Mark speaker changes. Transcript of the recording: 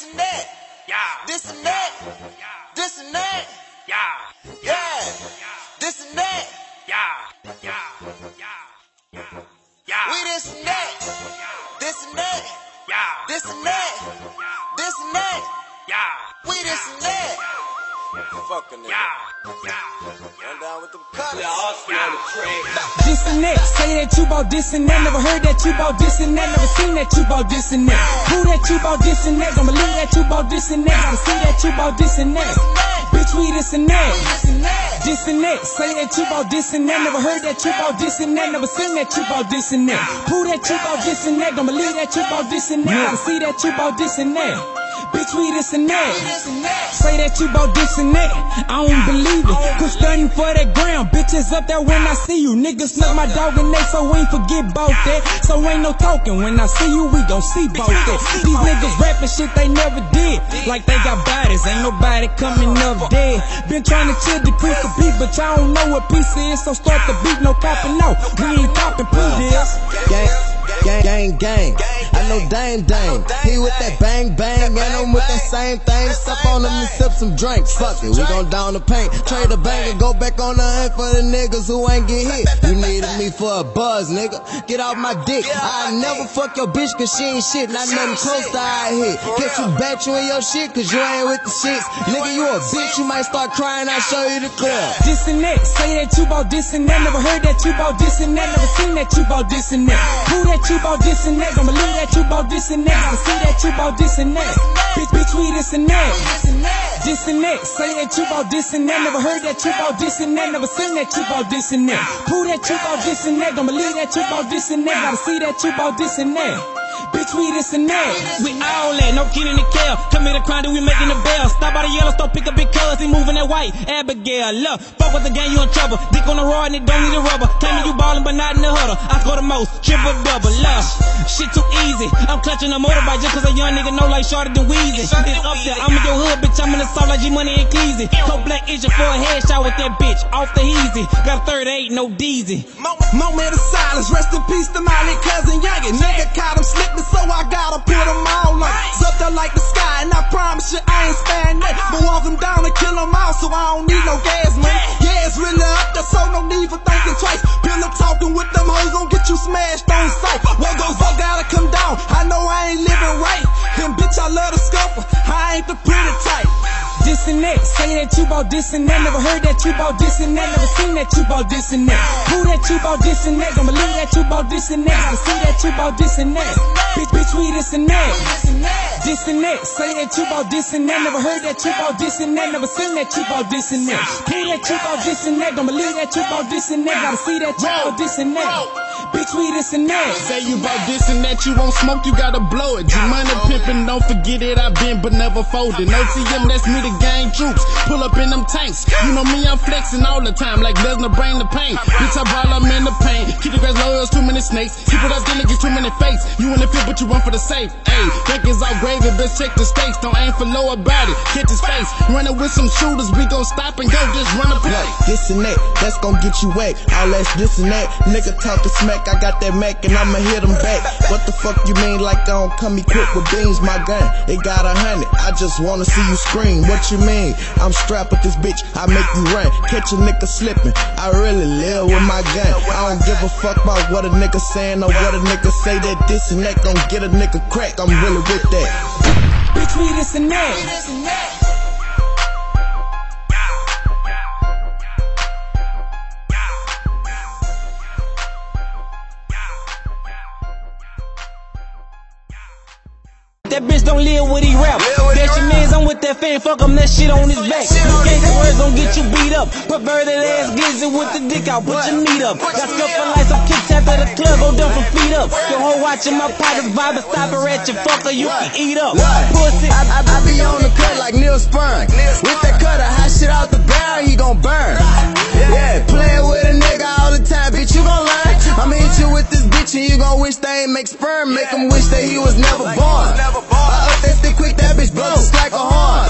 Speaker 1: this and that, this and that, this and that, yeah, this and that, we this and that, this and that, this and that, this and that, we this and that. Fuck a nigga. Run down with them cutters.
Speaker 2: This and that, say that you bout this and that. Never heard that you bout this and that. Never seen that you bout this and that. Who that you bout this and that? Don't believe that you bout this and that. Gotta see that you bout this and that. Bitch, we this and that. This and that, say that you bout this and that. Never heard that you bout this and that. Never seen that you bout this and that. Who that you bout this and that? Don't believe that you bout this and that. Gotta see that you bout this and that. Bitch, we this and that. Say that you bout this and that. I don't believe it. Quit stunning for that ground. Bitches up there when I see you. Niggas snuck my dog and they, so we ain't forget about that. So ain't no talking. When I see you, we gon' see about that. These niggas rapping shit they never did. Like they got bodies. Ain't nobody coming up dead. Been trying to chill, decrease the beat, but y'all don't know what peace is. So start the beat, no copping, no. We ain't copping, please.
Speaker 3: Gang. I know Dame. He with that bang, and I'm with that same thing. Sup on him and sip some drinks. Fuck it, we gon' down the paint. Trade the bang and go back on the hunt for the niggas who ain't get hit. You needed me for a buzz, nigga. Get off my dick. I never fuck your bitch cause she ain't shit. Not nothing close to I hit. Catch you back you in your shit cause you ain't with the shits. Nigga, you a bitch, you might start crying, I'll show you the clip.
Speaker 2: This and that, say that you bout this and that. Never heard that you bout this and that. Never seen that you bout this and that. Who that you bout this and that? Don't believe that you bout this and that. Gotta see that you bout this and that. Bitch, we this and that. This and that, say that you bout this and that. Never heard that you bout this and that. Never seen that you bout this and that. Who that you bout this and that? Don't believe that you bout this and that. Gotta see that you bout this and that. Bitch, we this and that.
Speaker 4: We all that, no Keenan and Kel. Commit a crime, then we making the bell. Stop by the Yellowstone, pick up big cuz, he moving that white. Abigail, look, fuck with the gang, you in trouble. Dick on the rod and it don't need a rubber. Claiming you ballin', but not in the huddle. I score the most, triple double, love. Shit too easy. I'm clutching a motorbike just cause a young nigga know like shorter than Weezy. It's up there, I'm in your hood, bitch, I'm in the south like G-Money and Cleezy. Cold black issue for a headshot with that bitch, off the easy. Got a 38, no Deezy.
Speaker 5: Moment of silence, rest in peace to my little cousin Youngin. Nigga caught him slipping, so I gotta put him all on. It's up there like the sky, and I promise you I ain't sparing that. But walk him down and kill him all, so I don't need no gas, man. Yeah, it's really up there, so no need for thinking twice. Pillar talking with them hoes gon' get you smashed on sight. What goes up gotta come down, I know I ain't living right. And bitch, I love the scuffle, I ain't the pretty type.
Speaker 2: This and that, say that you bout this and that. Never heard that you bout this and that. Never seen that you bout this and that. Who that you bout this and that? Don't believe that you bout this and that. Gotta see that you bout this and that. Bitch, we this and that. This and that, say that you bout this and that. Never heard that you bout this and that. Never seen that you bout this and that. Who that you bout this and that? Don't believe that you bout this and that. Gotta see that you bout this and that. Bitch, we this and that.
Speaker 6: Say you bout this and that, you won't smoke, you gotta blow it. G-Money pimpin', don't forget it, I been but never folded. No TM, that's me, the gang troops. Pull up in them tanks. You know me, I'm flexing all the time, like Lesnar bring the pain. Bitch, I ball, I'm in the pain. Keep the grass low, there's too many snakes. Keep it up, then it gets too many fakes. You in the field, but you run for the safe. Ayy, think it's all gravy, best check the stakes. Don't aim for lower body, catch his face. Running with some shooters, we gon' stop and go, just run a play.
Speaker 3: This and that, that's gon' get you wet. All that's this and that. Nigga talkin' smack, I got that Mac and I'ma hit him back. What the fuck you mean like I don't come equipped with beans? My gun, it got 100. I just wanna see you scream. What you mean? I'm strapped with this bitch, I make you run. Catch a nigga slipping, I really live with my gun. I don't give a fuck about what a nigga saying or what a nigga say. That this and that gon' get a nigga crack. I'm really with that.
Speaker 2: Bitch, we this and that.
Speaker 4: That bitch don't live what he rap. That shit mans, I'm with that fan, fuck him, that shit on his back. Gangsta words gon' get you beat up. Perverted ass glizzy with the dick out, put your meat up. Got scuffing like some kicks after the club, go down for feet up. Your hoe watching my pockets vibe and stop her at your fucker, you can eat up. Pussy,
Speaker 3: I be on the cut like Neil Spurn. With that cutter, hot shit out the barrel, he gon' burn. Yeah, playing with a nigga all the time, bitch, you gon' learn. I'ma hit you with this bitch and you gon' wish they ain't make sperm. Make him wish that he was never born. I up that stick quick, that bitch blow just like a horn.